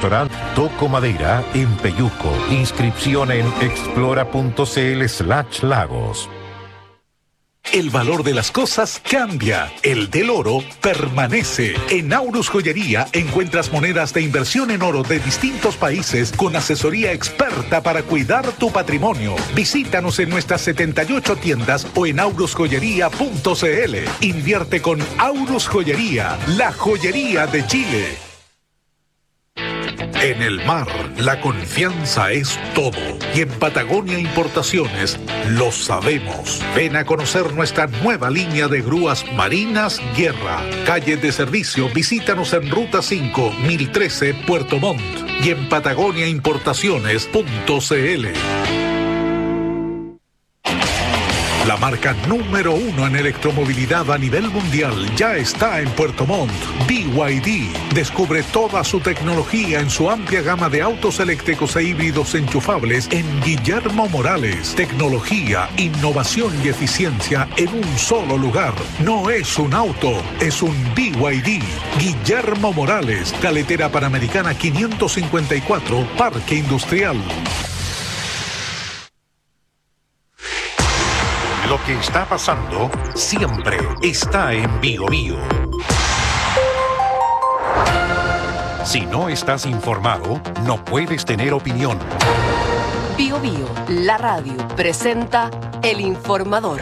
electoral Toco Madera en Peyuco. Inscripción en explora.cl/lagos. El valor de las cosas cambia, el del oro permanece. En Aurus Joyería encuentras monedas de inversión en oro de distintos países con asesoría experta para cuidar tu patrimonio. Visítanos en nuestras 78 tiendas o en aurusjoyería.cl. Invierte con Aurus Joyería, la joyería de Chile. En el mar, la confianza es todo. Y en Patagonia Importaciones lo sabemos. Ven a conocer nuestra nueva línea de grúas marinas Guerra. Calle de servicio, visítanos en Ruta 5, 1013, Puerto Montt. Y en patagoniaimportaciones.cl. La marca número 1 en electromovilidad a nivel mundial ya está en Puerto Montt. BYD. Descubre toda su tecnología en su amplia gama de autos eléctricos e híbridos enchufables en Guillermo Morales. Tecnología, innovación y eficiencia en un solo lugar. No es un auto, es un BYD. Guillermo Morales, Carretera Panamericana 554, Parque Industrial. Lo que está pasando siempre está en Bío Bío. Si no estás informado, no puedes tener opinión. Bío Bío, la radio, presenta El Informador.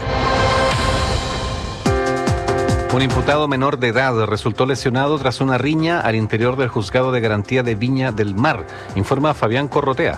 Un imputado menor de edad resultó lesionado tras una riña al interior del juzgado de garantía de Viña del Mar, informa Fabián Corrotea.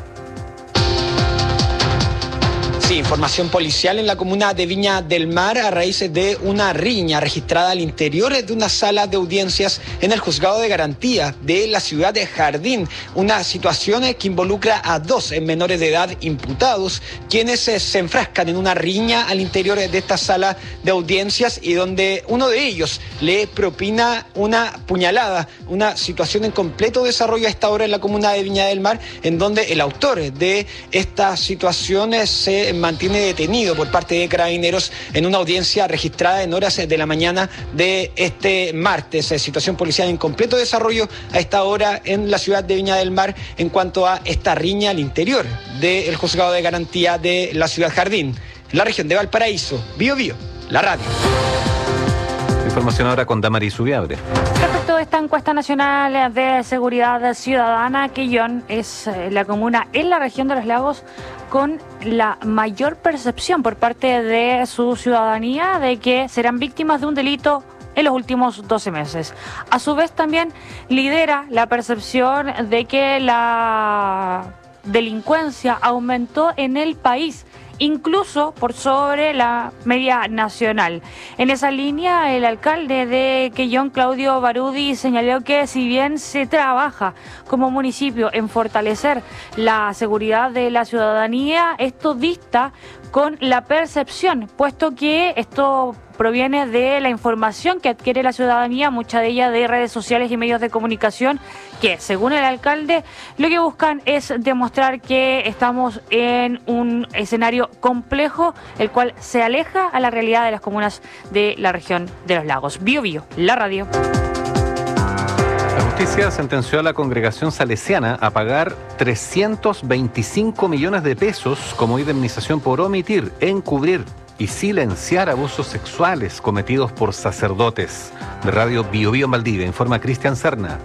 Sí, información policial en la comuna de Viña del Mar a raíz de una riña registrada al interior de una sala de audiencias en el juzgado de garantía de la ciudad de Jardín. Una situación que involucra a dos menores de edad imputados, quienes se enfrascan en una riña al interior de esta sala de audiencias y donde uno de ellos le propina una puñalada. Una situación en completo desarrollo a esta hora en la comuna de Viña del Mar, en donde el autor de estas situaciones se mantiene detenido por parte de Carabineros en una audiencia registrada en horas de la mañana de este martes. Situación policial en completo desarrollo a esta hora en la ciudad de Viña del Mar en cuanto a esta riña al interior del juzgado de garantía de la ciudad Jardín, en la región de Valparaíso. Bío Bío, la radio. Información ahora con Damaris Subiabre. Respecto a esta encuesta nacional de seguridad ciudadana, Quillón es la comuna en la región de los lagos con la mayor percepción por parte de su ciudadanía de que serán víctimas de un delito en los últimos 12 meses. A su vez también lidera la percepción de que la delincuencia aumentó en el país, incluso por sobre la media nacional. En esa línea, el alcalde de Quellón, Claudio Barudi, señaló que si bien se trabaja como municipio en fortalecer la seguridad de la ciudadanía, esto dista con la percepción, puesto que esto proviene de la información que adquiere la ciudadanía, mucha de ella de redes sociales y medios de comunicación, que según el alcalde lo que buscan es demostrar que estamos en un escenario complejo, el cual se aleja a la realidad de las comunas de la región de los lagos. Bío Bío, la radio. La justicia sentenció a la congregación salesiana a pagar 325 millones de pesos como indemnización por omitir, encubrir y silenciar abusos sexuales cometidos por sacerdotes. De Radio Bío Bío en Valdivia, informa Cristian Serna.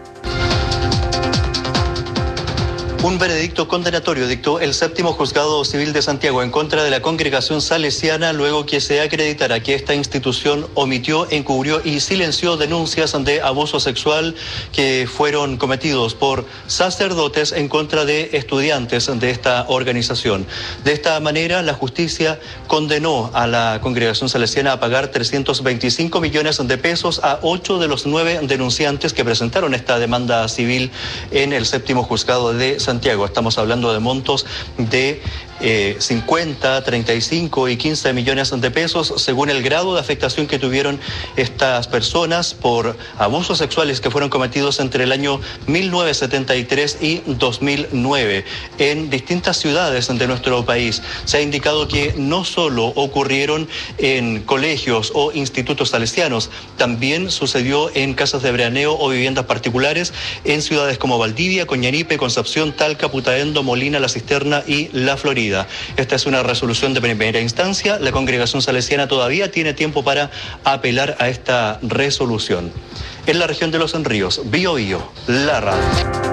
Un veredicto condenatorio dictó el séptimo juzgado civil de Santiago en contra de la congregación salesiana luego que se acreditara que esta institución omitió, encubrió y silenció denuncias de abuso sexual que fueron cometidos por sacerdotes en contra de estudiantes de esta organización. De esta manera, la justicia condenó a la congregación salesiana a pagar 325 millones de pesos a 8 de los 9 denunciantes que presentaron esta demanda civil en el séptimo juzgado de Santiago. Estamos hablando de montos de 50, 35 y 15 millones de pesos, según el grado de afectación que tuvieron estas personas por abusos sexuales que fueron cometidos entre el año 1973 y 2009 en distintas ciudades de nuestro país. Se ha indicado que no solo ocurrieron en colegios o institutos salesianos, también sucedió en casas de veraneo o viviendas particulares en ciudades como Valdivia, Coñaripe, Concepción, Talca, Putaendo, Molina, La Cisterna y La Florida. Esta es una resolución de primera instancia. La congregación salesiana todavía tiene tiempo para apelar a esta resolución. En la región de Los Ríos, Bío Bío, la radio.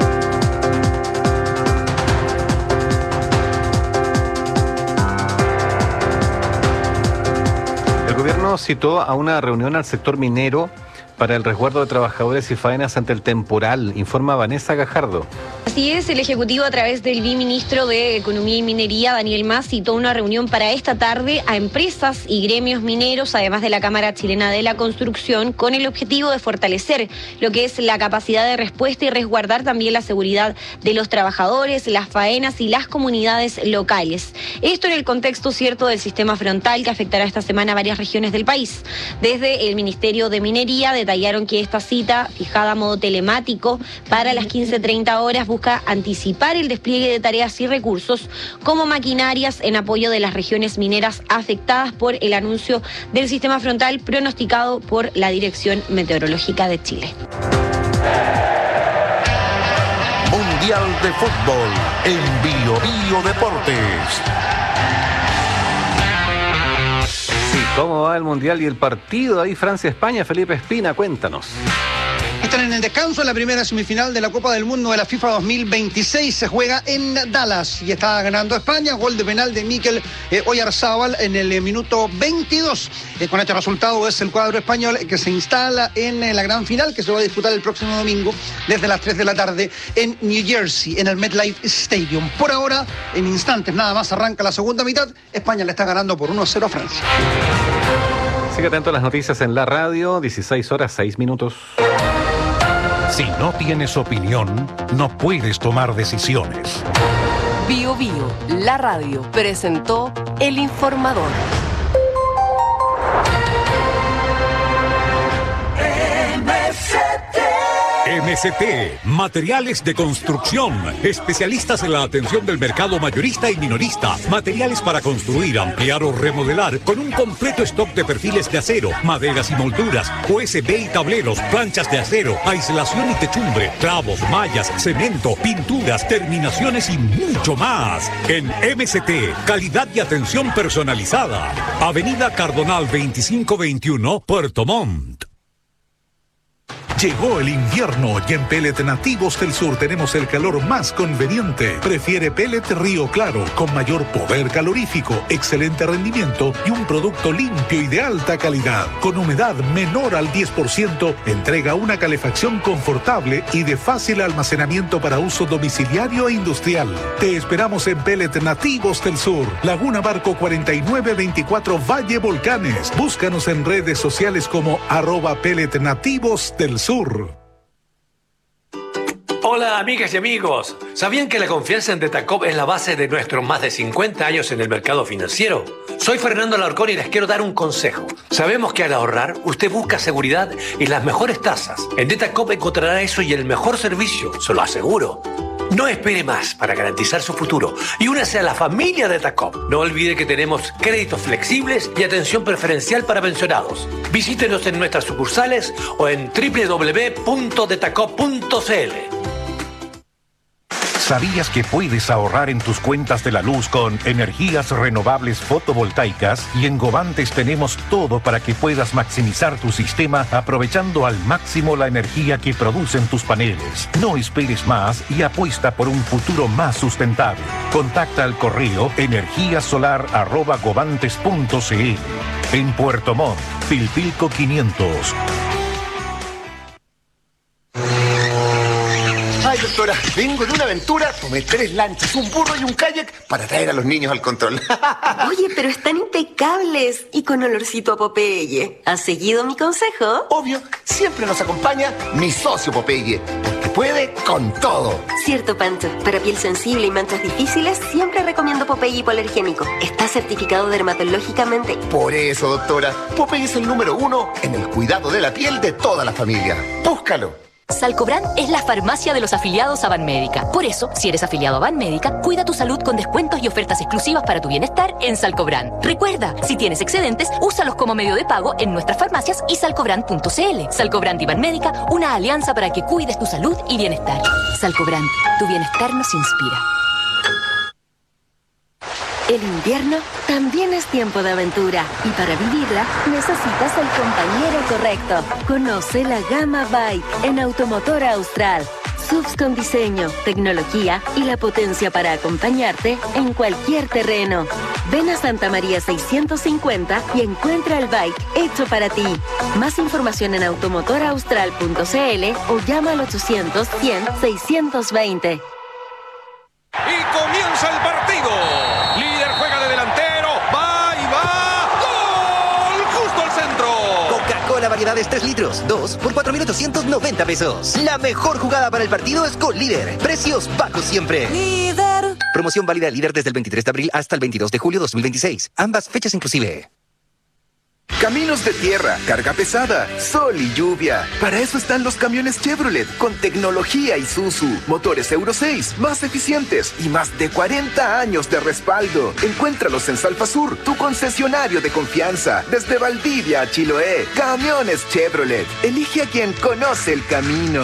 El gobierno citó a una reunión al sector minero para el resguardo de trabajadores y faenas ante el temporal, informa Vanessa Gajardo. Así es, el Ejecutivo a través del viceministro de Economía y Minería, Daniel Mas, citó una reunión para esta tarde a empresas y gremios mineros, además de la Cámara Chilena de la Construcción, con el objetivo de fortalecer lo que es la capacidad de respuesta y resguardar también la seguridad de los trabajadores, las faenas y las comunidades locales. Esto en el contexto cierto del sistema frontal que afectará esta semana a varias regiones del país. Desde el Ministerio de Minería detallaron que esta cita, fijada a modo telemático para las 15:30 horas, busca anticipar el despliegue de tareas y recursos como maquinarias en apoyo de las regiones mineras afectadas por el anuncio del sistema frontal pronosticado por la Dirección Meteorológica de Chile. Mundial de Fútbol en Bío Bío Deportes. Sí, ¿cómo va el Mundial y el partido ahí Francia-España? Felipe Espina, cuéntanos. Están en el descanso en la primera semifinal de la Copa del Mundo de la FIFA 2026. Se juega en Dallas y está ganando España. Gol de penal de Mikel Oyarzábal en el minuto 22. Con este resultado es el cuadro español que se instala en la gran final que se va a disputar el próximo domingo desde las 3 de la tarde en New Jersey, en el MetLife Stadium. Por ahora, en instantes nada más arranca la segunda mitad. España le está ganando por 1-0 a Francia. Sigue atento a las noticias en la radio, 16 horas 6 minutos. Si no tienes opinión, no puedes tomar decisiones. Bío Bío, la radio, presentó El Informador. MST, materiales de construcción, especialistas en la atención del mercado mayorista y minorista, materiales para construir, ampliar o remodelar, con un completo stock de perfiles de acero, maderas y molduras, USB y tableros, planchas de acero, aislación y techumbre, clavos, mallas, cemento, pinturas, terminaciones y mucho más. En MST, calidad y atención personalizada. Avenida Cardonal 2521, Puerto Montt. Llegó el invierno y en Pellet Nativos del Sur tenemos el calor más conveniente. Prefiere Pellet Río Claro, con mayor poder calorífico, excelente rendimiento y un producto limpio y de alta calidad. Con humedad menor al 10%, entrega una calefacción confortable y de fácil almacenamiento para uso domiciliario e industrial. Te esperamos en Pellet Nativos del Sur, Laguna Barco 4924 Valle Volcanes. Búscanos en redes sociales como @Pellet Nativos del Sur. Hola amigas y amigos, ¿sabían que la confianza en Detacop es la base de nuestros más de 50 años en el mercado financiero? Soy Fernando Alarcón y les quiero dar un consejo. Sabemos que al ahorrar usted busca seguridad y las mejores tasas. En Detacop encontrará eso y el mejor servicio, se lo aseguro. No espere más para garantizar su futuro y únase a la familia de Detacop. No olvide que tenemos créditos flexibles y atención preferencial para pensionados. Visítenos en nuestras sucursales o en www.detacop.cl. ¿Sabías que puedes ahorrar en tus cuentas de la luz con energías renovables fotovoltaicas? Y en Govantes tenemos todo para que puedas maximizar tu sistema aprovechando al máximo la energía que producen tus paneles. No esperes más y apuesta por un futuro más sustentable. Contacta al correo energiasolar@govantes.cl. En Puerto Montt, Pilpilco 500. Ay, doctora, vengo de una aventura, tomé 3 lanchas, un burro y un kayak para traer a los niños al control. Oye, pero están impecables y con olorcito a Popeye. ¿Has seguido mi consejo? Obvio, siempre nos acompaña mi socio Popeye, porque puede con todo. Cierto, Pancho. Para piel sensible y manchas difíciles, siempre recomiendo Popeye hipoalergénico. Está certificado dermatológicamente. Por eso, doctora, Popeye es el número 1 en el cuidado de la piel de toda la familia. Búscalo. Salcobran es la farmacia de los afiliados a Banmédica. Por eso, si eres afiliado a Banmédica, cuida tu salud con descuentos y ofertas exclusivas para tu bienestar en Salcobran. Recuerda, si tienes excedentes, úsalos como medio de pago en nuestras farmacias y salcobran.cl. Salcobran y Banmédica, una alianza para que cuides tu salud y bienestar. Salcobran, tu bienestar nos inspira. El invierno también es tiempo de aventura y para vivirla necesitas el compañero correcto. Conoce la gama Bike en Automotor Austral. SUVs con diseño, tecnología y la potencia para acompañarte en cualquier terreno. Ven a Santa María 650 y encuentra el bike hecho para ti. Más información en automotoraustral.cl o llama al 800-100-620. Y comienza el partido. Líder juega de delantero. Va y va. ¡Gol! Justo al centro. Coca-Cola variedades 3 litros. 2 por 4.890 pesos. La mejor jugada para el partido es con Líder. Precios bajos siempre. Líder. Promoción válida Líder desde el 23 de abril hasta el 22 de julio 2026. Ambas fechas inclusive. Caminos de tierra, carga pesada, sol y lluvia. Para eso están los camiones Chevrolet con tecnología Isuzu, motores Euro 6 más eficientes y más de 40 años de respaldo. Encuéntralos en Salfasur, tu concesionario de confianza. Desde Valdivia a Chiloé, camiones Chevrolet. Elige a quien conoce el camino.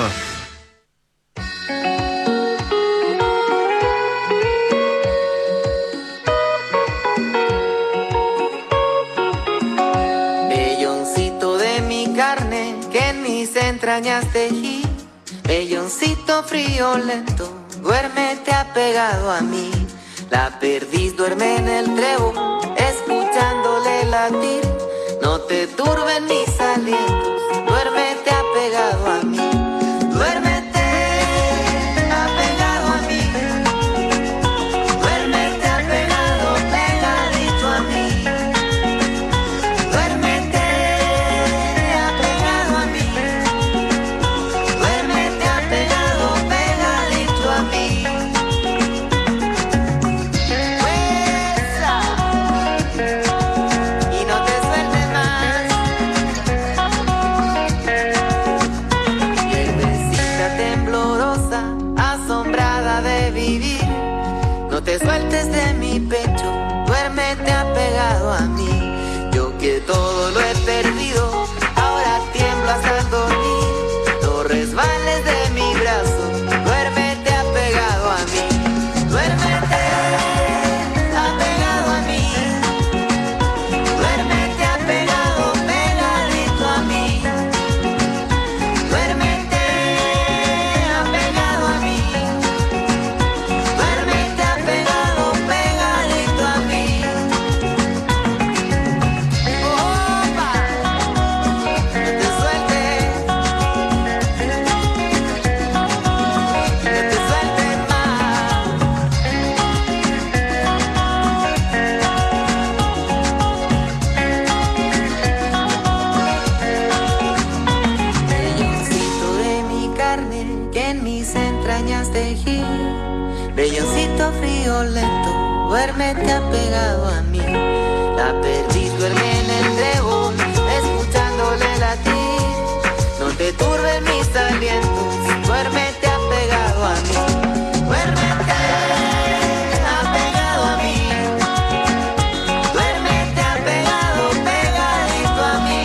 Entrañas tejí, velloncito frío lento, duérmete apegado a mí. La perdiz duerme en el trébol, escuchándole latir. No te turben mis alientos, duérmete apegado a mí. Duérmete apegado a mí. Duérmete apegado, pegadito a mí. Duérmete apegado a mí. Duérmete apegado, pegadito a mí. Fuerza y no te sueltes más. Pierdecita temblorosa, asombrada de vivir. No te sueltes de mi pecho, duérmete apegado a mí. Yo que todo lo he perdido, ahora tiemblo hasta el dormir. No resbales de mi brazo, duérmete apegado a mí. Duérmete apegado a mí. Duérmete apegado, pegadito a mí. Duérmete apegado a mí. Duérmete apegado, pegadito a mí. Opa, no te sueltes. No te sueltes más. Velloncito de mi carne que en mis entrañas tejí. Velloncito frío lento, duérmete apegado a mí. La perdiz duerme en el trébol, escuchándole latir. No te turben mis alientos, duérmete apegado a mí. Duérmete apegado a mí. Duérmete apegado, pegadito a mí.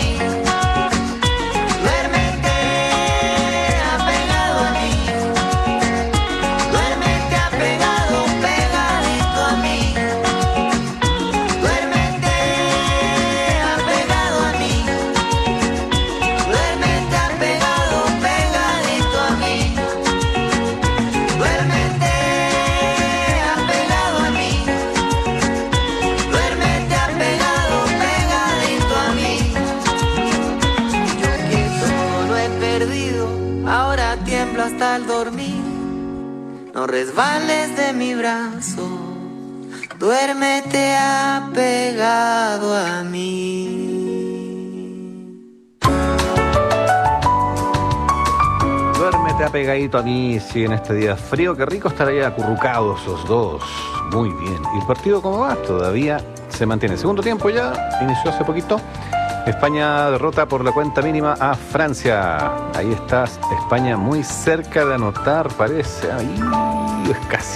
Duérmete apegado a mí. Duérmete apegado, pegadito a mí. Duérmete apegado a mí. Duérmete apegado, pegadito a mí. Duérmete apegado a mí. Duérmete apegado, pegadito a mí. Yo que todo lo he perdido, ahora tiemblo hasta el dormir. No resbales de mi brazo, duérmete apegado a mí. Duérmete Quédate apegadito a mí, si en este día frío, qué rico estar ahí acurrucados esos dos. Muy bien. ¿Y el partido cómo va? Todavía se mantiene. Segundo tiempo ya, inició hace poquito. España derrota por la cuenta mínima a Francia. Ahí está España muy cerca de anotar, parece. Ahí es casi.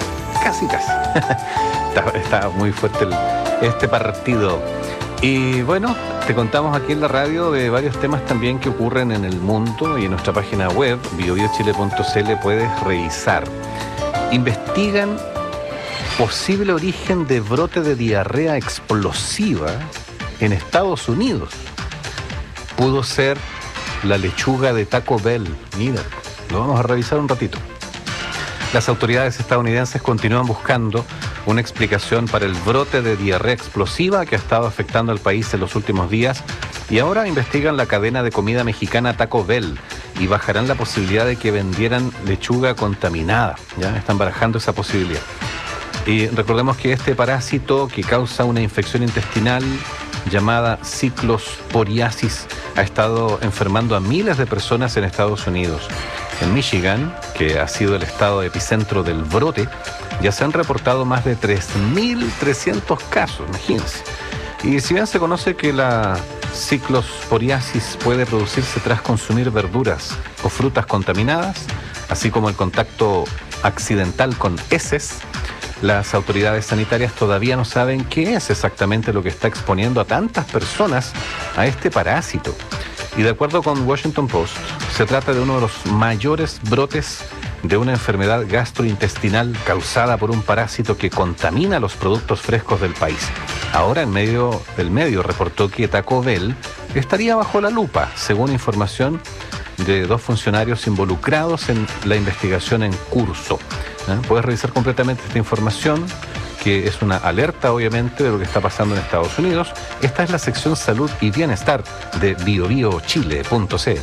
Está muy fuerte este partido. Y bueno, te contamos aquí en la radio de varios temas también que ocurren en el mundo, y en nuestra página web, biobiochile.cl, puedes revisar. Investigan posible origen de brote de diarrea explosiva en Estados Unidos. Pudo ser la lechuga de Taco Bell. Mira, lo vamos a revisar un ratito. Las autoridades estadounidenses continúan buscando una explicación para el brote de diarrea explosiva que ha estado afectando al país en los últimos días, y ahora investigan la cadena de comida mexicana Taco Bell y bajarán la posibilidad de que vendieran lechuga contaminada. Ya están barajando esa posibilidad. Y recordemos que este parásito que causa una infección intestinal llamada ciclosporiasis ha estado enfermando a miles de personas en Estados Unidos. En Michigan, que ha sido el estado epicentro del brote, ya se han reportado más de 3.300 casos, imagínense. Y si bien se conoce que la ciclosporiasis puede producirse tras consumir verduras o frutas contaminadas, así como el contacto accidental con heces, las autoridades sanitarias todavía no saben qué es exactamente lo que está exponiendo a tantas personas a este parásito. Y de acuerdo con Washington Post, se trata de uno de los mayores brotes de una enfermedad gastrointestinal causada por un parásito que contamina los productos frescos del país. Ahora el medio reportó que Taco Bell estaría bajo la lupa, según información de 2 funcionarios involucrados en la investigación en curso. Puedes revisar completamente esta información, que es una alerta obviamente de lo que está pasando en Estados Unidos. Esta es la sección Salud y Bienestar de biobiochile.cl.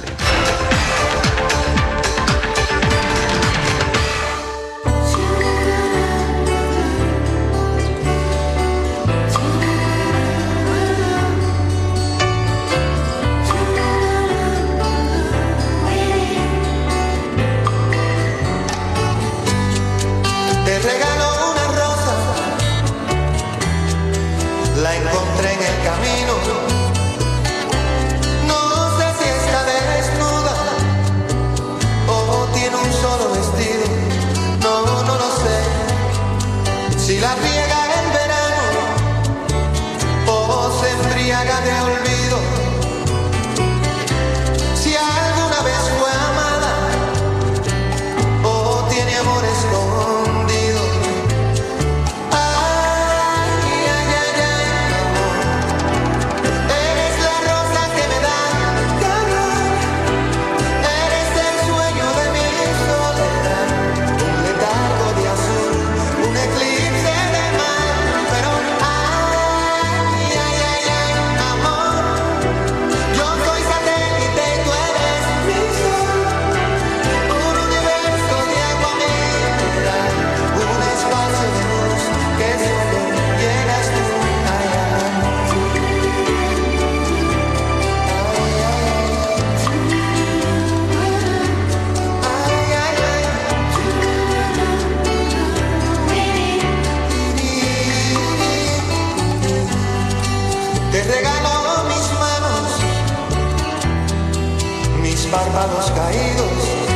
Párpados caídos,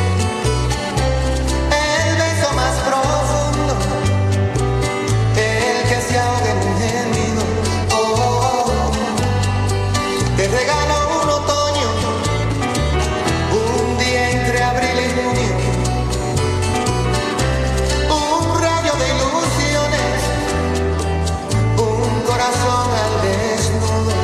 el beso más profundo, el que se ahoga en un gemido. Te regalo un otoño, un día entre abril y junio, un rayo de ilusiones, un corazón al desnudo.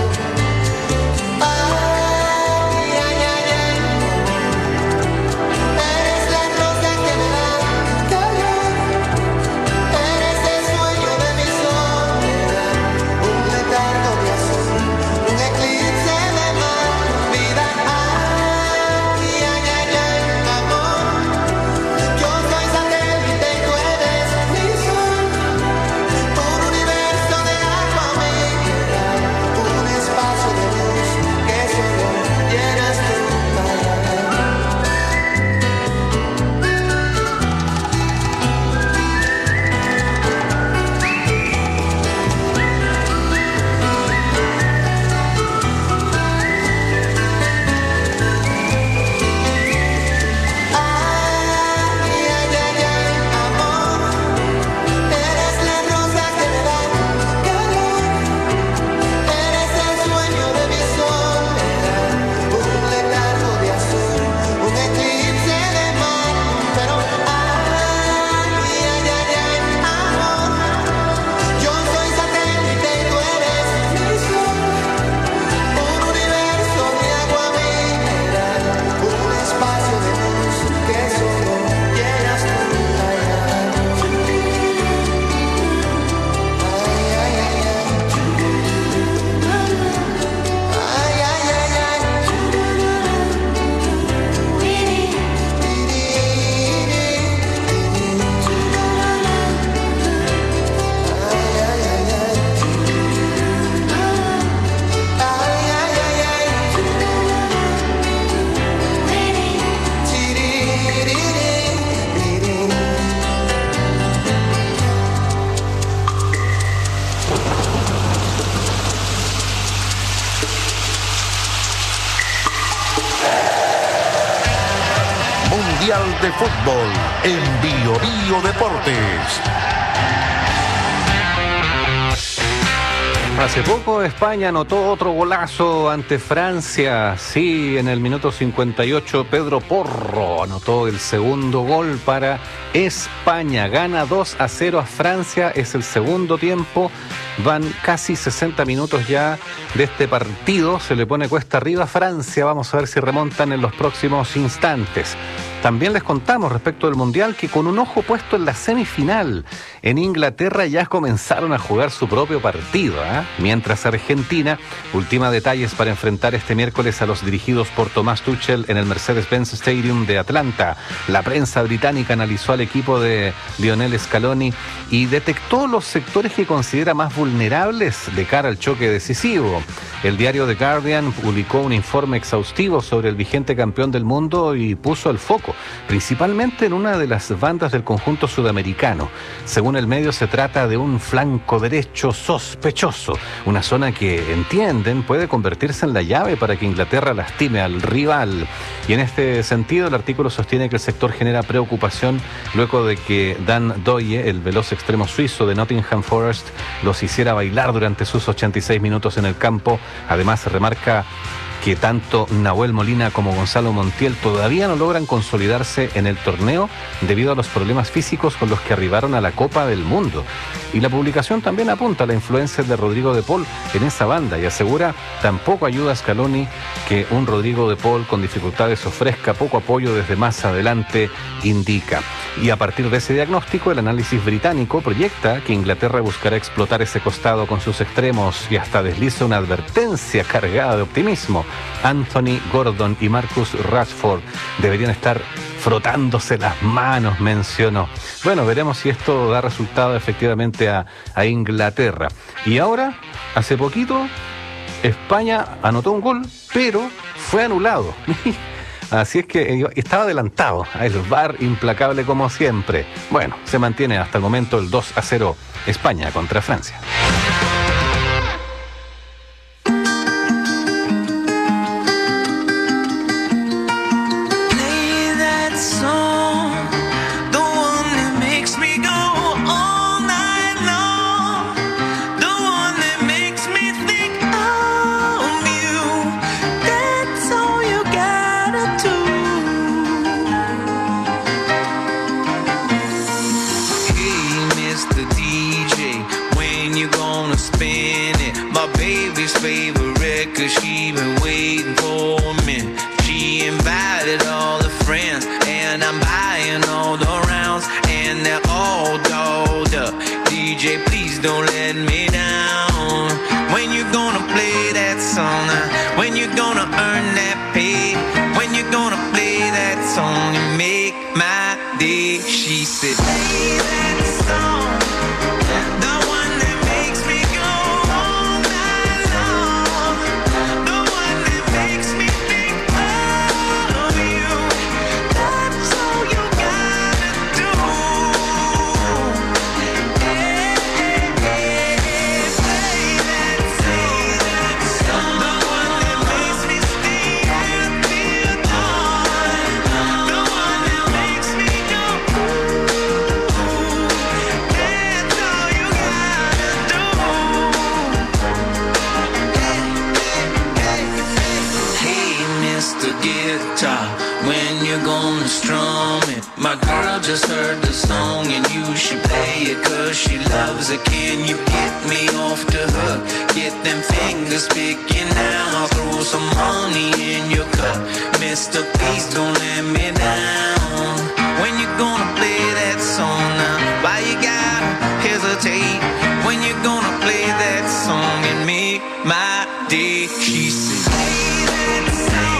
de fútbol en Bio Bio Deportes. Hace poco España anotó otro golazo ante Francia. Sí, en el minuto 58 Pedro Porro anotó el segundo gol para España. Gana 2-0 a Francia. Es el segundo tiempo. Van casi 60 minutos ya de este partido. Se le pone cuesta arriba a Francia. Vamos a ver si remontan en los próximos instantes. También les contamos respecto del Mundial que con un ojo puesto en la semifinal, en Inglaterra ya comenzaron a jugar su propio partido, mientras Argentina ultima detalles para enfrentar este miércoles a los dirigidos por Tomás Tuchel en el Mercedes-Benz Stadium de Atlanta. La prensa británica analizó al equipo de Lionel Scaloni y detectó los sectores que considera más vulnerables de cara al choque decisivo. El diario The Guardian publicó un informe exhaustivo sobre el vigente campeón del mundo y puso el foco principalmente en una de las bandas del conjunto sudamericano. Según el medio, se trata de un flanco derecho sospechoso, una zona que entienden puede convertirse en la llave para que Inglaterra lastime al rival. Y en este sentido, el artículo sostiene que el sector genera preocupación luego de que Dan Doye, el veloz extremo suizo de Nottingham Forest, los hiciera bailar durante sus 86 minutos en el campo. Además, se remarca que tanto Nahuel Molina como Gonzalo Montiel todavía no logran consolidarse en el torneo debido a los problemas físicos con los que arribaron a la Copa del Mundo. Y la publicación también apunta a la influencia de Rodrigo de Paul en esa banda y asegura tampoco ayuda a Scaloni que un Rodrigo de Paul con dificultades ofrezca poco apoyo desde más adelante, indica. Y a partir de ese diagnóstico, el análisis británico proyecta que Inglaterra buscará explotar ese costado con sus extremos y hasta desliza una advertencia cargada de optimismo. Anthony Gordon y Marcus Rashford deberían estar frotándose las manos, mencionó. Bueno, veremos si esto da resultado efectivamente a Inglaterra. Y ahora, hace poquito, España anotó un gol, pero fue anulado. Así es que estaba adelantado. El VAR implacable como siempre. Bueno, se mantiene hasta el momento el 2-0 España contra Francia. Don't let me down. When you gonna play that song? When you gonna earn that pay? When you gonna play that song and make my day? She said, play that song, the one that makes me go all night long, the one that makes me think of you. That's all you gotta do. When you're gonna strum it? My girl just heard the song and you should play it cause she loves it. Can you get me off the hook? Get them fingers picking now. I'll throw some money in your cup. Mister, please don't let me down. When you gonna play that song now? Why you gotta hesitate? When you gonna play that song and make my day? She said, play that song.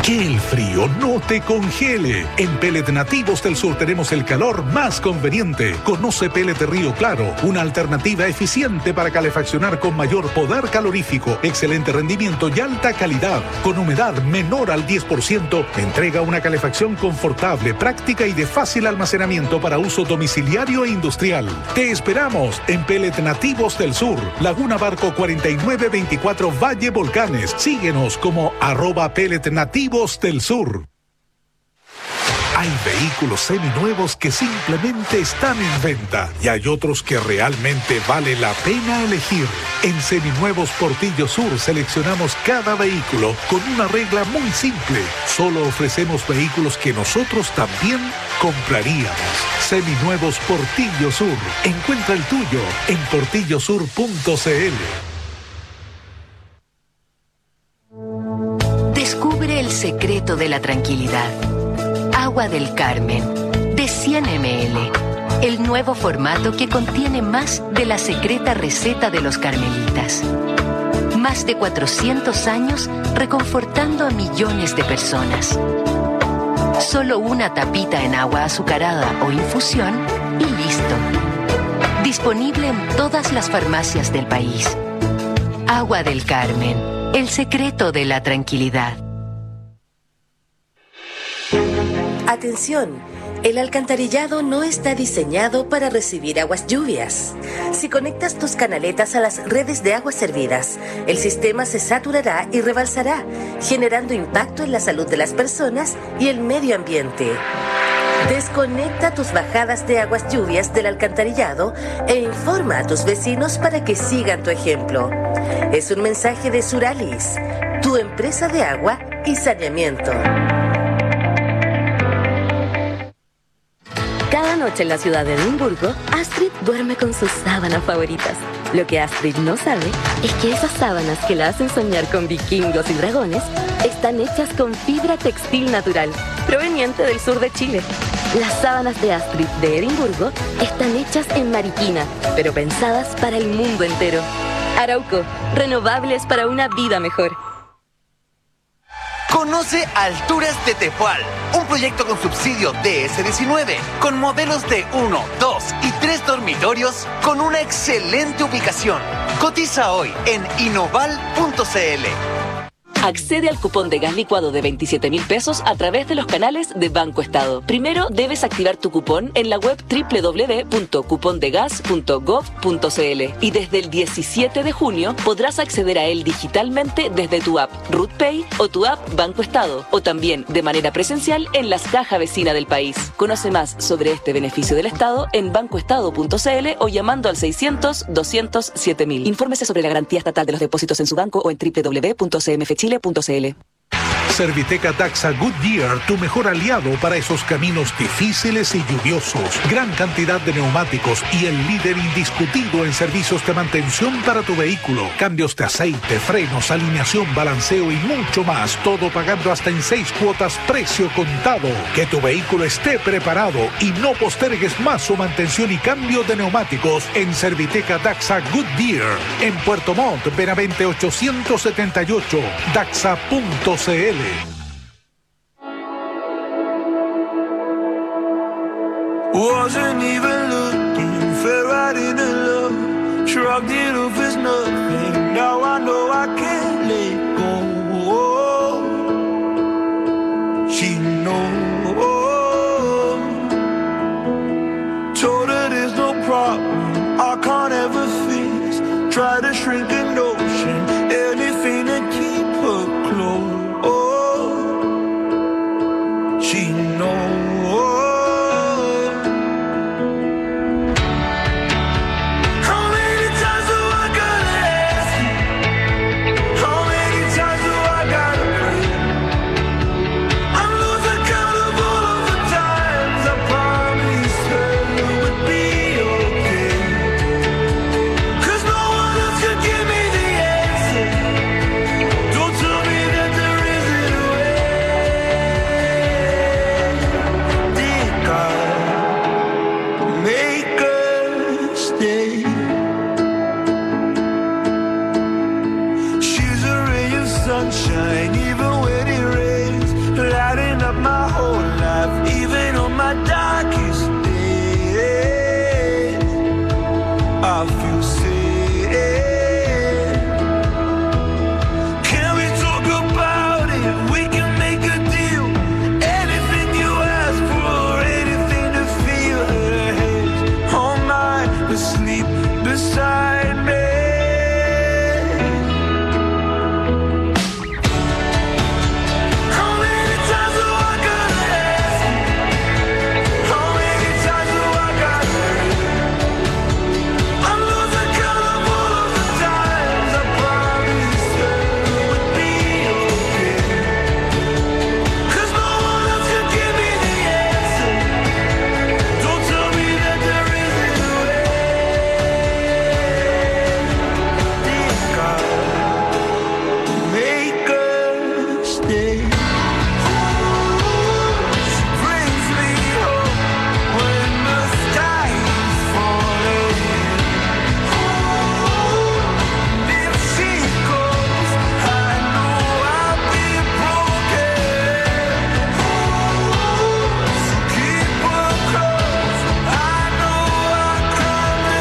Que el frío no te congele. En Pellet Nativos del Sur tenemos el calor más conveniente. Conoce Pellet Río Claro, una alternativa eficiente para calefaccionar con mayor poder calorífico, excelente rendimiento y alta calidad. Con humedad menor al 10%, entrega una calefacción confortable, práctica y de fácil almacenamiento para uso domiciliario e industrial. Te esperamos en Pellet Nativos del Sur, Laguna Barco 4924 Valle Volcanes. Síguenos como @pelletnativos del Sur. Hay vehículos seminuevos que simplemente están en venta y hay otros que realmente vale la pena elegir. En Seminuevos Portillo Sur seleccionamos cada vehículo con una regla muy simple. Solo ofrecemos vehículos que nosotros también compraríamos. Seminuevos Portillo Sur. Encuentra el tuyo en portillosur.cl. Descubre el secreto de la tranquilidad. Agua del Carmen, de 100 ml. El nuevo formato que contiene más de la secreta receta de los carmelitas. Más de 400 años reconfortando a millones de personas. Solo una tapita en agua azucarada o infusión y listo. Disponible en todas las farmacias del país. Agua del Carmen, el secreto de la tranquilidad. Atención, el alcantarillado no está diseñado para recibir aguas lluvias. Si conectas tus canaletas a las redes de aguas servidas, el sistema se saturará y rebalsará, generando impacto en la salud de las personas y el medio ambiente. Desconecta tus bajadas de aguas lluvias del alcantarillado e informa a tus vecinos para que sigan tu ejemplo. Es un mensaje de Suralis, tu empresa de agua y saneamiento. Cada noche en la ciudad de Edimburgo, Astrid duerme con sus sábanas favoritas. Lo que Astrid no sabe es que esas sábanas que la hacen soñar con vikingos y dragones están hechas con fibra textil natural, proveniente del sur de Chile. Las sábanas de Astrid de Edimburgo están hechas en Mariquina, pero pensadas para el mundo entero. Arauco, renovables para una vida mejor. Conoce Alturas de Tepual, un proyecto con subsidio DS19, con modelos de 1, 2 y 3 dormitorios con una excelente ubicación. Cotiza hoy en inoval.cl. Accede al cupón de gas licuado de 27.000 pesos a través de los canales de Banco Estado. Primero debes activar tu cupón en la web www.cupondegas.gov.cl y desde el 17 de junio podrás acceder a él digitalmente desde tu app RootPay o tu app Banco Estado, o también de manera presencial en las cajas vecinas del país. Conoce más sobre este beneficio del Estado en bancoestado.cl o llamando al 600-200-7000. Infórmese sobre la garantía estatal de los depósitos en su banco o en www.cmfchile.cl. Serviteca Taxa Goodyear, tu mejor aliado para esos caminos difíciles y lluviosos. Gran cantidad de neumáticos y el líder indiscutido en servicios de mantención para tu vehículo. Cambios de aceite, frenos, alineación, balanceo y mucho más. Todo pagando hasta en 6 cuotas, precio contado. Que tu vehículo esté preparado y no postergues más su mantención y cambio de neumáticos en Serviteca Taxa Goodyear. En Puerto Montt, Benavente 878, daxa.cl. Wasn't even looking, fell right into love, shrugged it off as nothing. Now I know I can't let go. She knows. Told her there's no problem I can't ever fix. Try to shrink an ocean, anything to keep her close. She knows. How many times do I gotta ask stay. Brings me home when the sky is falling. If she goes, I know I'll be broken. So keep her close. I know I'll come to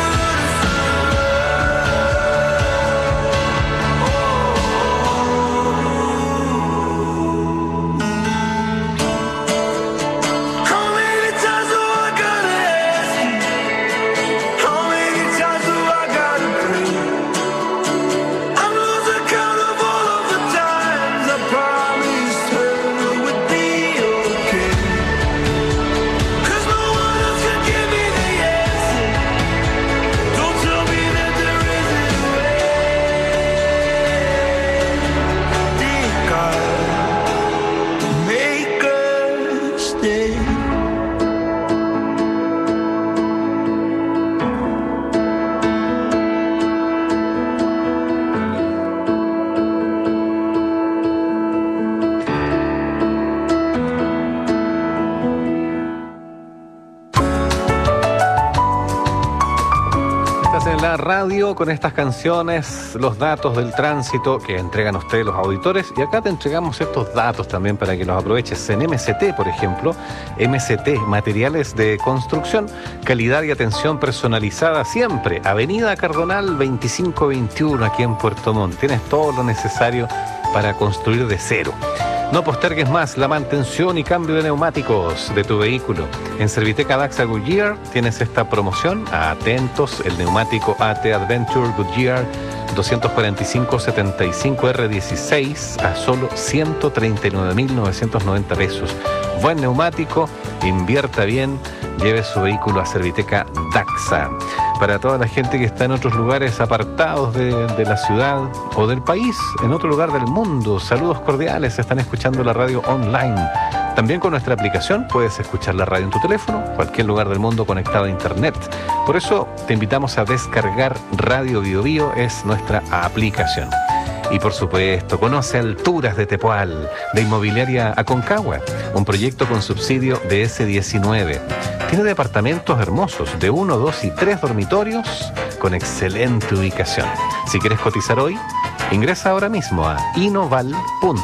How many times do I gotta ask you? How many times do I gotta pray? I'm losing count of all of the times I promised her it would be okay. 'Cause no one else can give me the answer. Don't tell me that there isn't a way. Dear God, make us stay. Estás en la radio con estas canciones, los datos del tránsito que entregan ustedes los auditores, y acá te entregamos estos datos también para que los aproveches en MST, por ejemplo. MST, materiales de construcción, calidad y atención personalizada siempre. Avenida Cardonal 2521 aquí en Puerto Montt. Tienes todo lo necesario para construir de cero. No postergues más la mantención y cambio de neumáticos de tu vehículo. En Serviteca Daxa Goodyear tienes esta promoción. Atentos, el neumático AT Adventure Goodyear 245-75 R16 a solo 139.990 pesos. Buen neumático, invierta bien, lleve su vehículo a Serviteca Daxa. Para toda la gente que está en otros lugares apartados de la ciudad o del país, en otro lugar del mundo, saludos cordiales, están escuchando la radio online. También con nuestra aplicación puedes escuchar la radio en tu teléfono, cualquier lugar del mundo conectado a internet. Por eso te invitamos a descargar Radio Bio Bio, es nuestra aplicación. Y por supuesto, conoce Alturas de Tepual, de Inmobiliaria Aconcagua, un proyecto con subsidio de S19. Tiene departamentos hermosos de 1, 2 y 3 dormitorios con excelente ubicación. Si quieres cotizar hoy, ingresa ahora mismo a inoval.cl.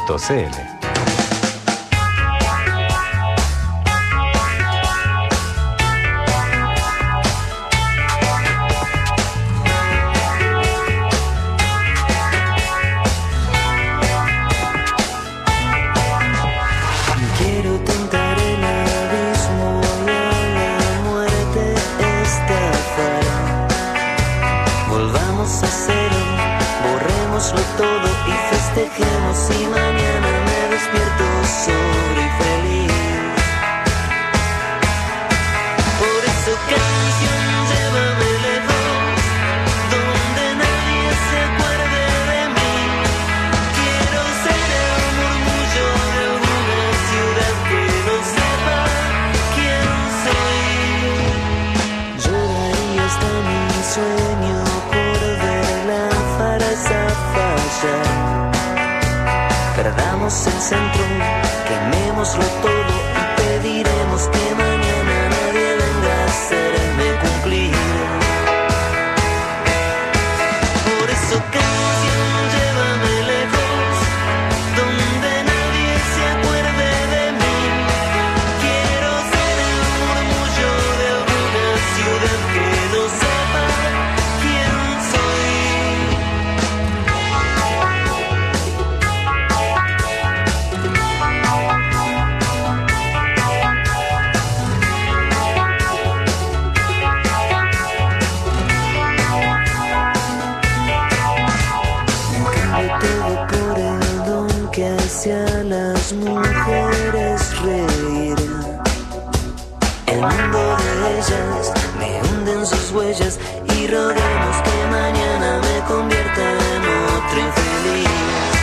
Quiero tentar el abismo y a la muerte estafar. Volvamos a cero, borrémoslo todo y festejemos. Y mañana me despierto solo y feliz. Por eso canción, llévame lejos, donde nadie se acuerde de mí. Quiero ser el murmullo de alguna ciudad que no sepa quién soy. Lloraría hasta mi sueño por ver la farsa fallar. Perdamos el centro, quemémoslo todo y pediremos que mañana nadie venga a hacerme cumplir. Por eso canción, llévame lejos, donde nadie se acuerde de mí. Quiero ser el murmullo de alguna ciudad que no sepa quién soy. Todo por el don que hace a las mujeres reír. El mundo de ellas me hunde en sus huellas y roguemos que mañana me convierta en otro infeliz.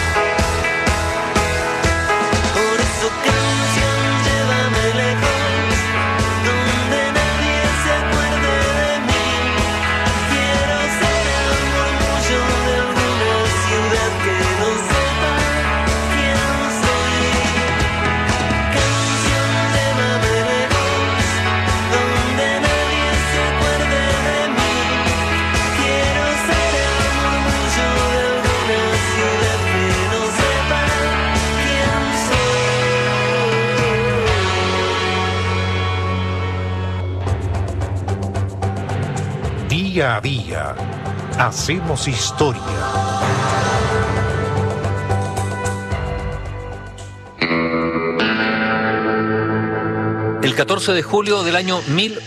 Por eso canción, llévame lejos, donde nadie se acuerde de mí. Quiero ser el murmullo de alguna ciudad que no sepa quién soy. Día a día hacemos historia. El 14 de julio del año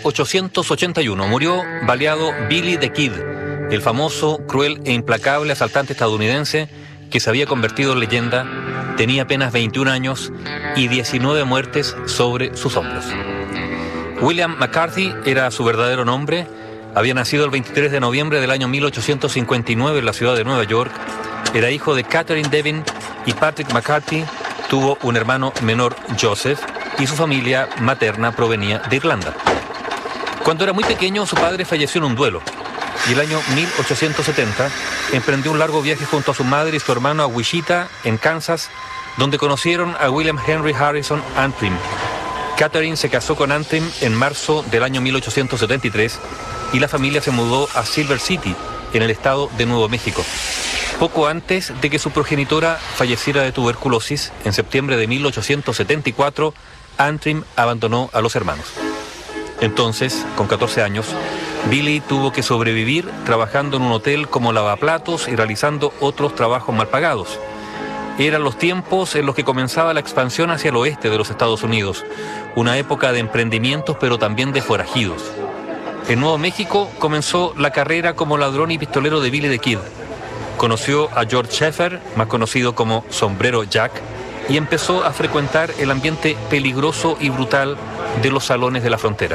1881 murió baleado Billy the Kid, el famoso, cruel e implacable asaltante estadounidense que se había convertido en leyenda. Tenía apenas 21 años y 19 muertes sobre sus hombros. William McCarthy era su verdadero nombre. Había nacido el 23 de noviembre del año 1859 en la ciudad de Nueva York. Era hijo de Catherine Devin y Patrick McCarthy. Tuvo un hermano menor, Joseph, y su familia materna provenía de Irlanda. Cuando era muy pequeño, su padre falleció en un duelo, y el año 1870 emprendió un largo viaje junto a su madre y su hermano a Wichita, en Kansas, donde conocieron a William Henry Harrison Antrim. Catherine se casó con Antrim en marzo del año 1873 y la familia se mudó a Silver City, en el estado de Nuevo México. Poco antes de que su progenitora falleciera de tuberculosis, en septiembre de 1874, Antrim abandonó a los hermanos. Entonces, con 14 años, Billy tuvo que sobrevivir trabajando en un hotel como lavaplatos y realizando otros trabajos mal pagados. Eran los tiempos en los que comenzaba la expansión hacia el oeste de los Estados Unidos, una época de emprendimientos pero también de forajidos. En Nuevo México comenzó la carrera como ladrón y pistolero de Billy the Kid. Conoció a George Schaefer, más conocido como Sombrero Jack, y empezó a frecuentar el ambiente peligroso y brutal de los salones de la frontera.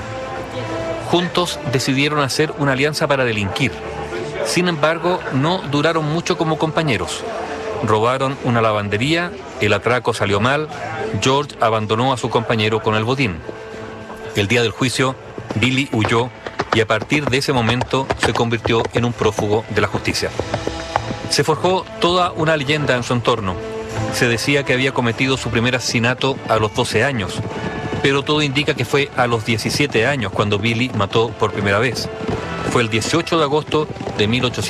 Juntos decidieron hacer una alianza para delinquir. Sin embargo, no duraron mucho como compañeros. Robaron una lavandería, el atraco salió mal, George abandonó a su compañero con el botín. El día del juicio, Billy huyó y a partir de ese momento se convirtió en un prófugo de la justicia. Se forjó toda una leyenda en su entorno. Se decía que había cometido su primer asesinato a los 12 años, pero todo indica que fue a los 17 años cuando Billy mató por primera vez. Fue el 18 de agosto de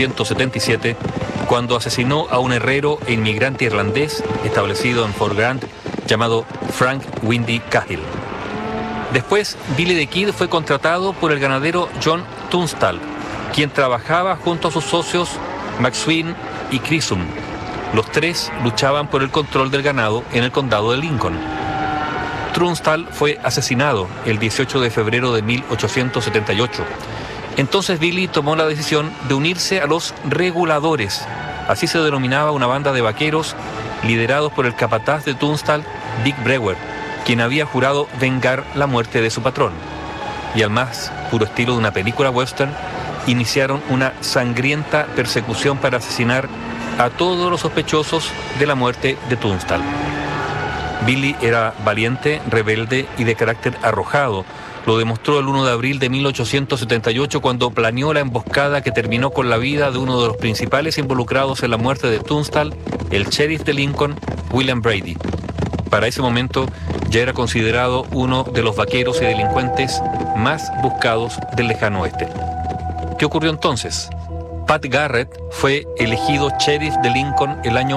1877 cuando asesinó a un herrero e inmigrante irlandés establecido en Fort Grant llamado Frank Windy Cahill. Después, Billy the Kid fue contratado por el ganadero John Tunstall, quien trabajaba junto a sus socios McSween y Chisholm. Los tres luchaban por el control del ganado en el condado de Lincoln. Tunstall fue asesinado el 18 de febrero de 1878. Entonces Billy tomó la decisión de unirse a los reguladores. Así se denominaba una banda de vaqueros liderados por el capataz de Tunstall, Dick Brewer, quien había jurado vengar la muerte de su patrón. Y al más puro estilo de una película western, iniciaron una sangrienta persecución para asesinar a todos los sospechosos de la muerte de Tunstall. Billy era valiente, rebelde y de carácter arrojado. Lo demostró el 1 de abril de 1878 cuando planeó la emboscada que terminó con la vida de uno de los principales involucrados en la muerte de Tunstall, el sheriff de Lincoln, William Brady. Para ese momento ya era considerado uno de los vaqueros y delincuentes más buscados del lejano oeste. ¿Qué ocurrió entonces? Pat Garrett fue elegido sheriff de Lincoln el año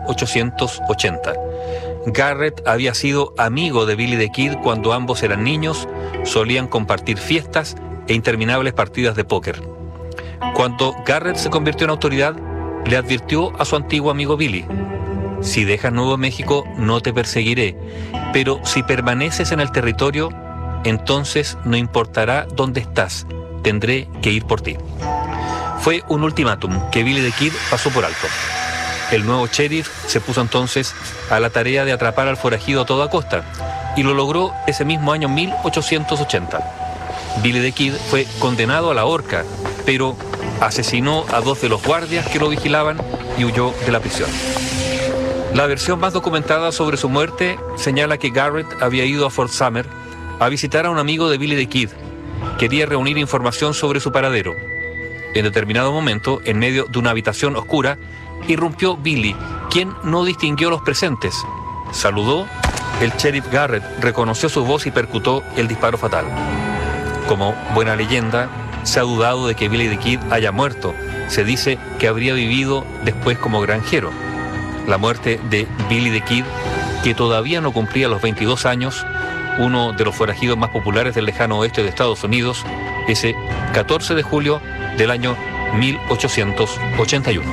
1880. Garrett había sido amigo de Billy the Kid cuando ambos eran niños, solían compartir fiestas e interminables partidas de póker. Cuando Garrett se convirtió en autoridad, le advirtió a su antiguo amigo Billy: si dejas Nuevo México no te perseguiré, pero si permaneces en el territorio, entonces no importará dónde estás, tendré que ir por ti. Fue un ultimátum que Billy the Kid pasó por alto. El nuevo sheriff se puso entonces a la tarea de atrapar al forajido a toda costa, y lo logró ese mismo año 1880. Billy the Kid fue condenado a la horca, pero asesinó a 2 de los guardias que lo vigilaban y huyó de la prisión. La versión más documentada sobre su muerte señala que Garrett había ido a Fort Summer a visitar a un amigo de Billy the Kid. Quería reunir información sobre su paradero. En determinado momento, en medio de una habitación oscura, irrumpió Billy, quien no distinguió a los presentes. Saludó, el sheriff Garrett reconoció su voz y percutó el disparo fatal. Como buena leyenda, se ha dudado de que Billy the Kid haya muerto. Se dice que habría vivido después como granjero. La muerte de Billy the Kid, que todavía no cumplía los 22 años, uno de los forajidos más populares del lejano oeste de Estados Unidos, ese 14 de julio del año 1881.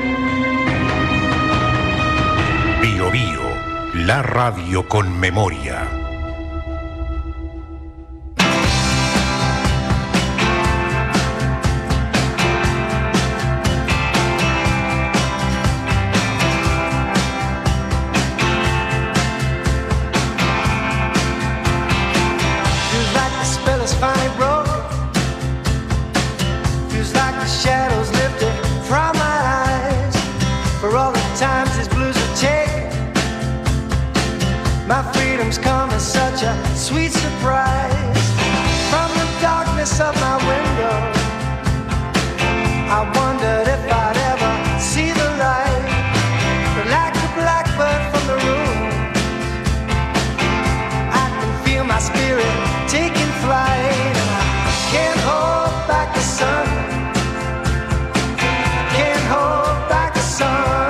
Bio Bio, la radio con memoria. My freedom's come as such a sweet surprise. From the darkness of my window, I wondered if I'd ever see the light. But like a blackbird from the room, I can feel my spirit taking flight. And I can't hold back the sun, can't hold back the sun.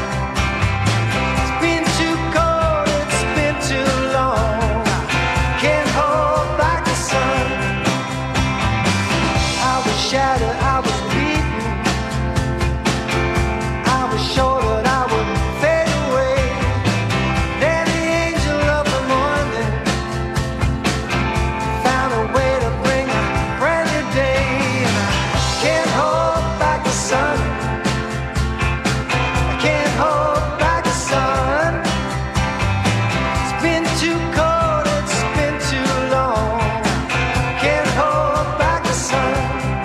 Shattered, I was beaten, I was sure that I would fade away. Then the angel of the morning found a way to bring a brand new day. And I can't hold back the sun, I can't hold back the sun. It's been too cold, it's been too long, I can't hold back the sun.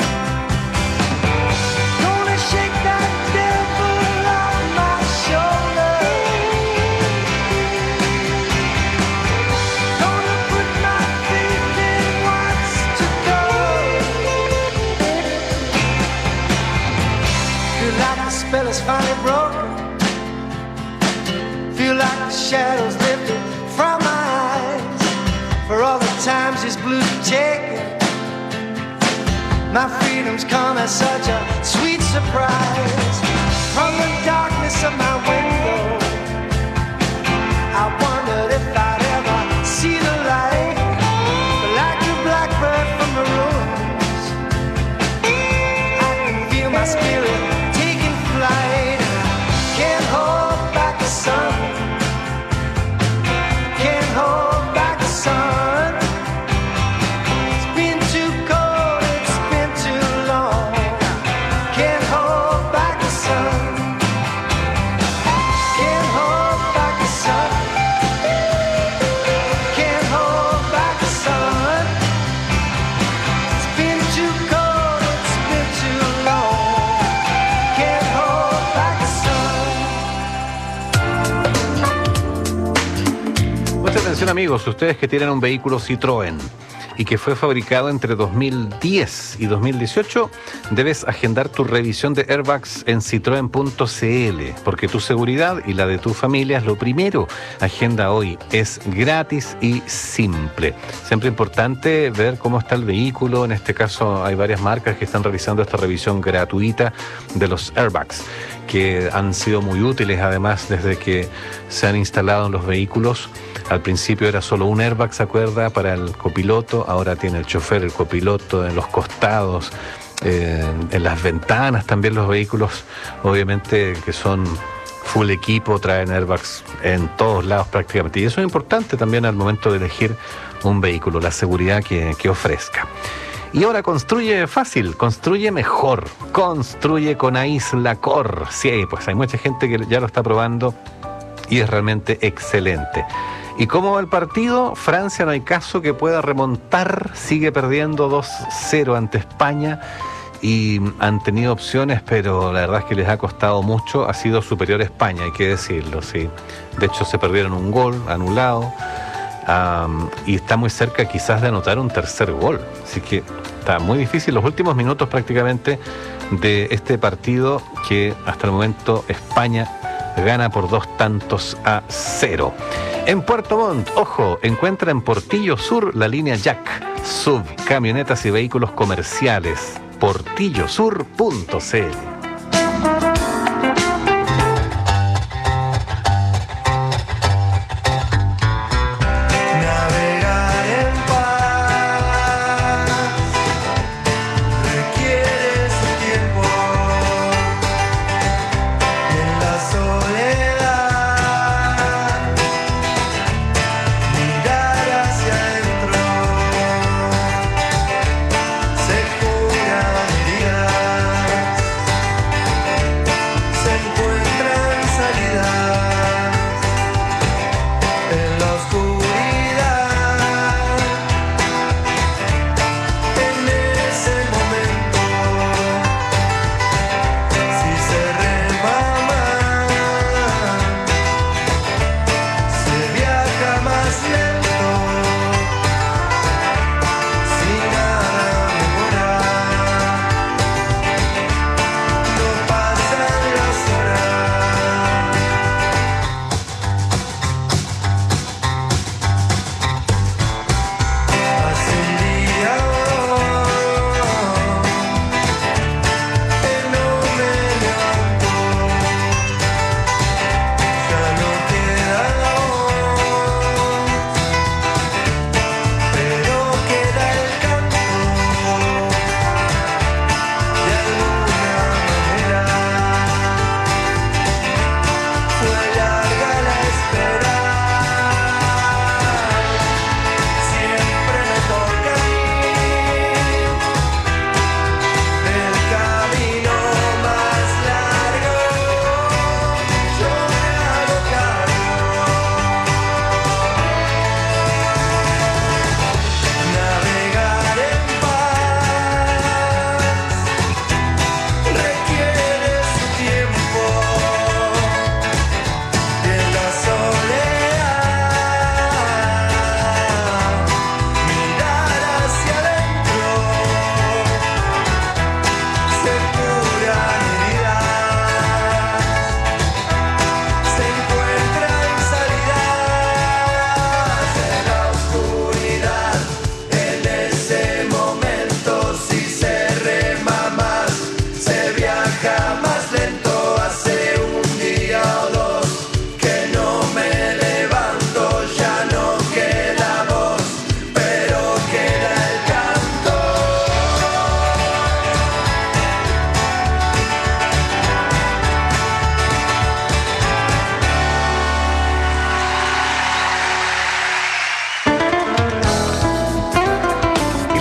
Spell is finally broken. Feel like the shadows lifted from my eyes. For all the times these blues have taken, my freedom's come as such a sweet surprise. From the darkness of my window, I wondered if I'd ever see the light. But like a blackbird from the ruins, I can feel my spirit light. Can't hold back the sun, can't hold back the sun. It's been too cold, it's been too long, can't hold back the sun, can't hold back the sun, can't hold back the sun. It's been too cold, it's been too long, can't hold back the sun. Mucha atención, amigos, ustedes que tienen un vehículo Citroën y que fue fabricado entre 2010 y 2018, debes agendar tu revisión de airbags en citroen.cl, porque tu seguridad y la de tu familia es lo primero. Agenda hoy, es gratis y simple. Siempre importante ver cómo está el vehículo. En este caso hay varias marcas que están realizando esta revisión gratuita de los airbags, que han sido muy útiles además desde que se han instalado en los vehículos. Al principio era solo un airbag, ¿se acuerda?, para el copiloto. Ahora tiene el chofer, el copiloto, en los costados, en las ventanas también. Los vehículos, obviamente, que son full equipo, traen airbags en todos lados prácticamente. Y eso es importante también al momento de elegir un vehículo, la seguridad que ofrezca. Y ahora construye fácil, construye mejor, construye con Aislacor. Sí, pues hay mucha gente que ya lo está probando y es realmente excelente. ¿Y cómo va el partido? Francia no hay caso que pueda remontar, sigue perdiendo 2-0 ante España y han tenido opciones, pero la verdad es que les ha costado mucho. Ha sido superior a España, hay que decirlo, sí. De hecho se perdieron un gol anulado y está muy cerca quizás de anotar un tercer gol. Así que está muy difícil los últimos minutos prácticamente de este partido, que hasta el momento España gana por 2-0. En Puerto Montt, ojo, encuentra en Portillo Sur la línea Jack, sub, camionetas y vehículos comerciales. portillosur.cl. Navegar en paz requiere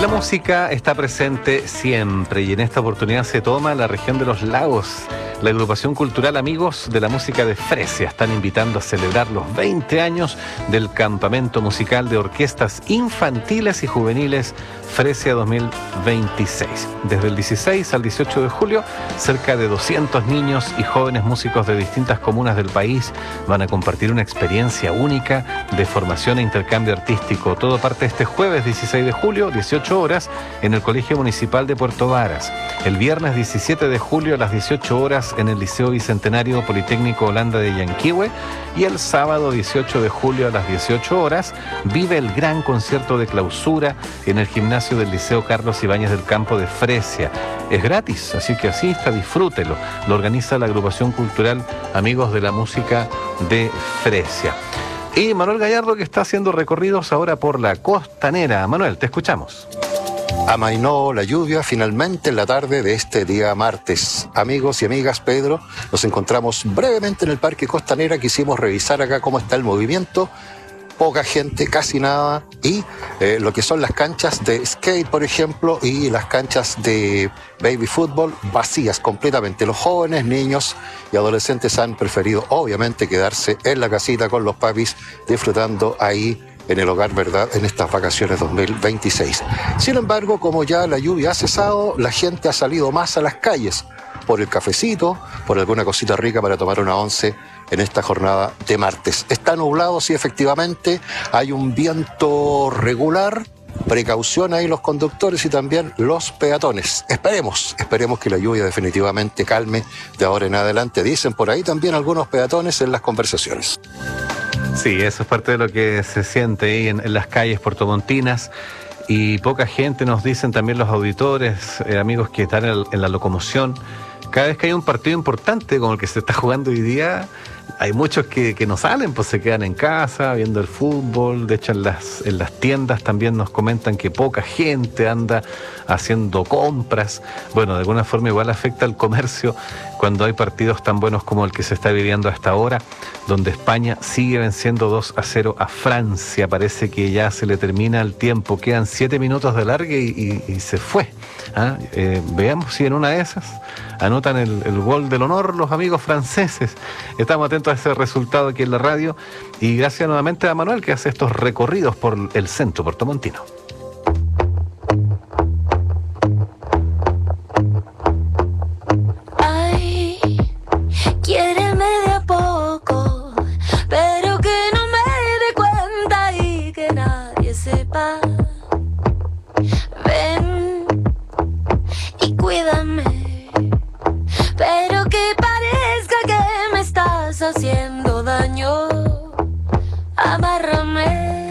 La música está presente siempre y en esta oportunidad se toma la región de los lagos. La agrupación cultural Amigos de la Música de Fresia están invitando a celebrar los 20 años del campamento musical de orquestas infantiles y juveniles Fresia 2026. Desde el 16 al 18 de julio, cerca de 200 niños y jóvenes músicos de distintas comunas del país van a compartir una experiencia única de formación e intercambio artístico. Todo parte este jueves 16 de julio, 18 horas, en el Colegio Municipal de Puerto Varas. El viernes 17 de julio a las 18 horas en el Liceo Bicentenario Politécnico Holanda de Yanquihue, y el sábado 18 de julio a las 18 horas vive el gran concierto de clausura en el gimnasio del Liceo Carlos Ibáñez del Campo de Fresia. Es gratis, así que asista, disfrútelo. Lo organiza la agrupación cultural Amigos de la Música de Fresia. Y Manuel Gallardo, que está haciendo recorridos ahora por la costanera. Manuel, te escuchamos. Amainó la lluvia finalmente en la tarde de este día martes. Amigos y amigas, Pedro, nos encontramos brevemente en el Parque Costanera. Quisimos revisar acá cómo está el movimiento. Poca gente, casi nada, y lo que son las canchas de skate, por ejemplo, y las canchas de baby fútbol vacías completamente. Los jóvenes, niños y adolescentes han preferido, obviamente, quedarse en la casita con los papis, disfrutando ahí en el hogar, ¿verdad?, en estas vacaciones 2026. Sin embargo, como ya la lluvia ha cesado, la gente ha salido más a las calles por el cafecito, por alguna cosita rica para tomar una once en esta jornada de martes. Está nublado, sí, efectivamente, hay un viento regular. Precaución ahí los conductores y también los peatones. Esperemos que la lluvia definitivamente calme de ahora en adelante. Dicen por ahí también algunos peatones en las conversaciones. Sí, eso es parte de lo que se siente ahí en las calles puertomontinas. Y poca gente, nos dicen también los auditores, amigos que están en la locomoción. Cada vez que hay un partido importante como el que se está jugando hoy día, hay muchos que no salen, pues se quedan en casa viendo el fútbol. De hecho, en las tiendas también nos comentan que poca gente anda haciendo compras. Bueno, de alguna forma igual afecta al comercio cuando hay partidos tan buenos como el que se está viviendo hasta ahora, donde España sigue venciendo 2-0 a Francia. Parece que ya se le termina el tiempo, quedan 7 minutos de largue y se fue. Veamos si en una de esas anotan el gol del honor los amigos franceses. Estamos atentos a ese resultado aquí en la radio, y gracias nuevamente a Manuel, que hace estos recorridos por el centro puertomontino. Ay, quiéreme de a poco, pero que no me dé cuenta y que nadie sepa. Ven y cuídame, pero que parezca que me estás haciendo daño. Amárrame.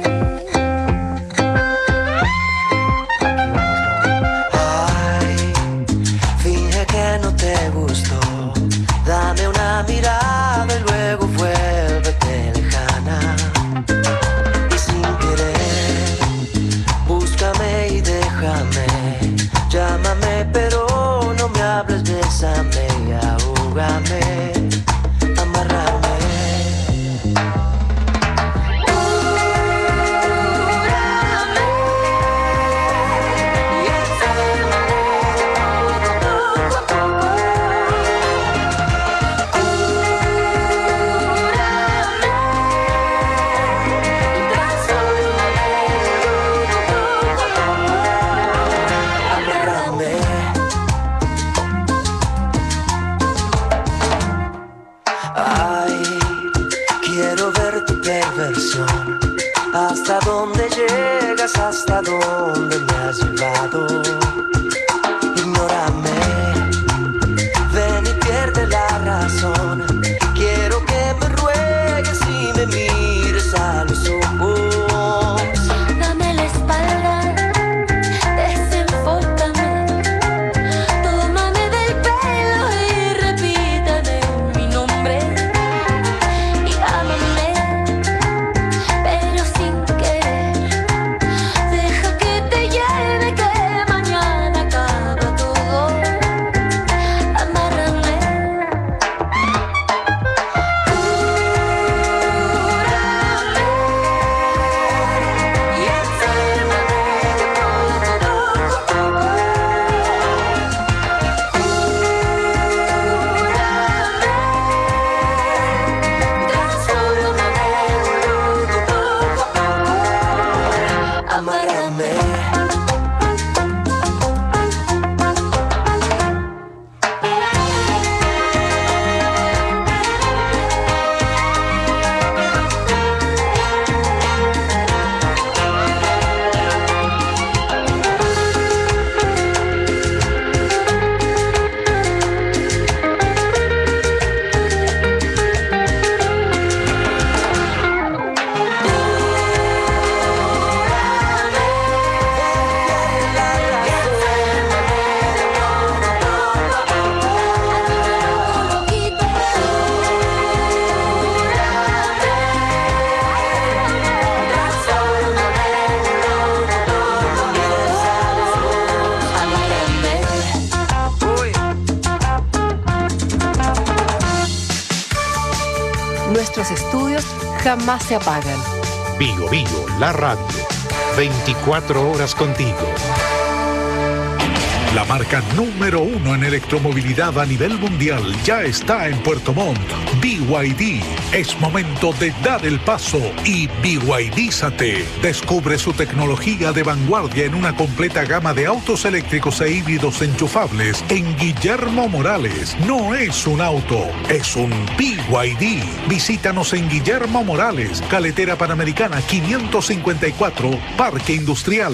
Ay, finge que no te gustó. Dame una mirada y luego vuélvete lejana. Y sin querer, búscame y déjame. Llámame, pero no me hables, bésame y ahógame. Amárrame. Hasta dónde llegas, hasta dónde me has llevado. Ignórame, ven y pierde la razón. Quiero que me ruegues y me mires a los ojos. Dame la espalda, desenfócame. Tómame del pelo y repítame mi nombre. Y ámame, pero sin querer. Deja que te lleve, que mañana los estudios jamás se apagan. Bio Bio, la radio. 24 horas contigo. La marca número 1 en electromovilidad a nivel mundial ya está en Puerto Montt. BYD. Es momento de dar el paso y BYDízate. Descubre su tecnología de vanguardia en una completa gama de autos eléctricos e híbridos enchufables en Guillermo Morales. No es un auto, es un BYD. Visítanos en Guillermo Morales, Carretera Panamericana 554, Parque Industrial.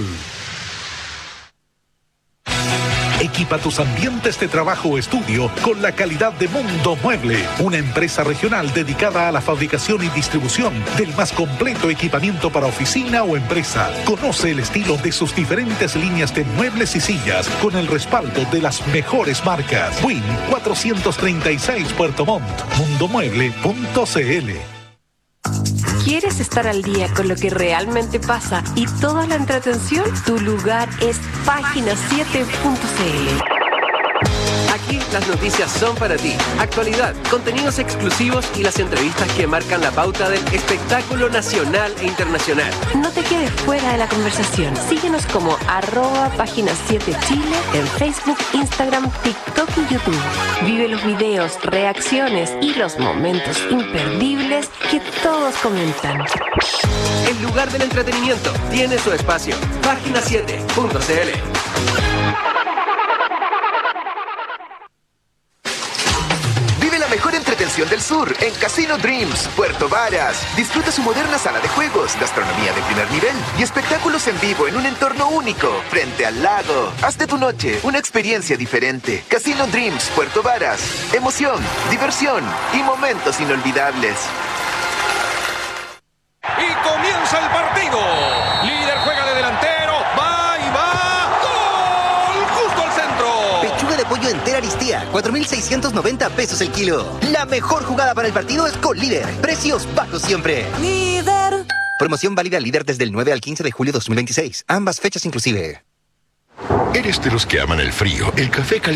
Equipa tus ambientes de trabajo o estudio con la calidad de Mundo Mueble, una empresa regional dedicada a la fabricación y distribución del más completo equipamiento para oficina o empresa. Conoce el estilo de sus diferentes líneas de muebles y sillas con el respaldo de las mejores marcas. Win 436 Puerto Montt, mundomueble.cl. ¿Quieres estar al día con lo que realmente pasa y toda la entretención? Tu lugar es Página7.cl. Aquí las noticias son para ti. Actualidad, contenidos exclusivos y las entrevistas que marcan la pauta del espectáculo nacional e internacional. No te quedes fuera de la conversación. Síguenos como @Página7Chile en Facebook, Instagram, TikTok y YouTube. Vive los videos, reacciones y los momentos imperdibles que todos comentan. El lugar del entretenimiento tiene su espacio. Página7.cl. Mejor entretención del sur en Casino Dreams, Puerto Varas. Disfruta su moderna sala de juegos, gastronomía de primer nivel y espectáculos en vivo en un entorno único, frente al lago. Haz de tu noche una experiencia diferente. Casino Dreams, Puerto Varas. Emoción, diversión y momentos inolvidables. Y comienza el partido. Líder juega de delantero. Va y va. ¡Gol! Justo al centro. Pechuga de pollo entera Aristía, 4.690 pesos el kilo. La mejor jugada para el partido es con Líder. Precios bajos siempre. Líder. Promoción válida Líder desde el 9 al 15 de julio 2026. Ambas fechas inclusive. ¿Eres de los que aman el frío, el café caliente